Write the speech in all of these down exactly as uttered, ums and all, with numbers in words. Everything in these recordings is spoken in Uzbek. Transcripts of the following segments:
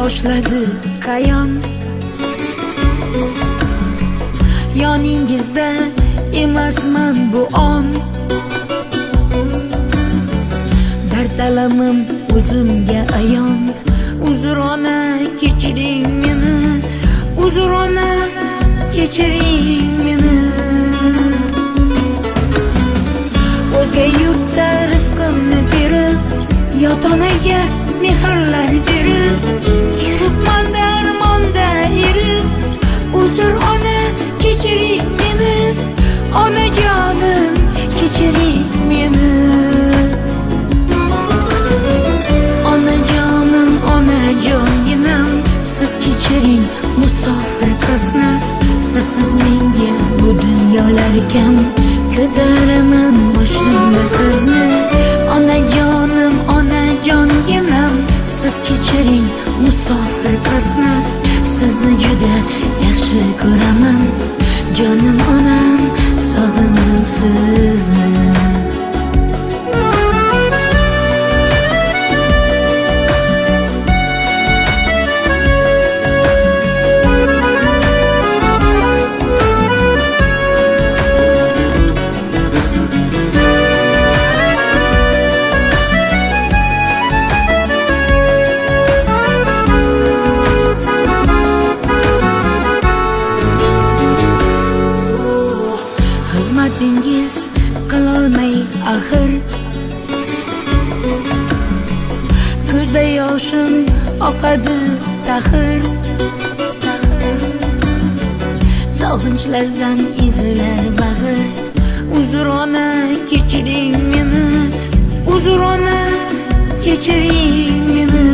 boshladi qayon. Yoningizda emasman bu on. Dard alamim o'zimga ayon. Uzr ona kechiring meni, uzr ona kechiring meni. O'zga yurtda rizqimni terib, yot onaga mehrlar berib, yuribman darmonda erib. Uzr ona kechiring meni, onajonim kechiring meni. Onajonim, onajonginam, siz kechiring musofir qizni. Sizsiz menga bu dunyolar kam, ko'taraman boshimda sizni. Onajonim, onajonginam, siz kechiring musofir qizni. Sizni juda yaxshi ko'raman, jonim onam, sog'indim sizni. Xizmatingiz qilolmay axir, ko'zda yoshim oqadi taxir. Sog'inchlardan ezilar bag'ir. Uzr ona kechiring meni, uzr ona kechiring meni.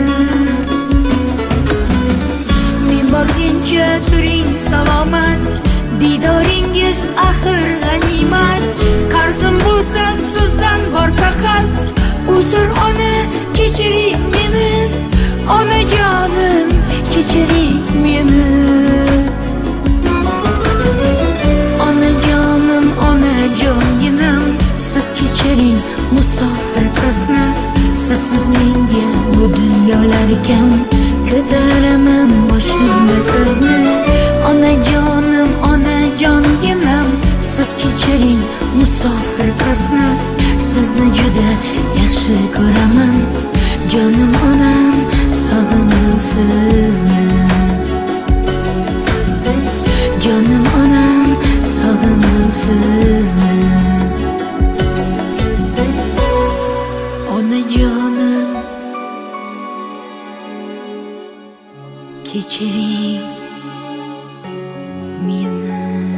Men borguncha turing salomat, didoringiz axir g'animat. Qarzim bo'lsa sizdan bor faqat, uzr ona kechiring meni, onajonim kechiring meni. Onajonim, onajonginam, siz kechiring musofir qizni. Sizsiz menga bu dunyolar kam, ko'taraman boshimda sizni. Onajonim, onajonginam, siz kechiring musofir qizni. Sizni juda yaxshi ko'raman, jonim onam, sog'indim sizni. Jonim onam, sog'indim sizni. Onajonim, kechiring meni.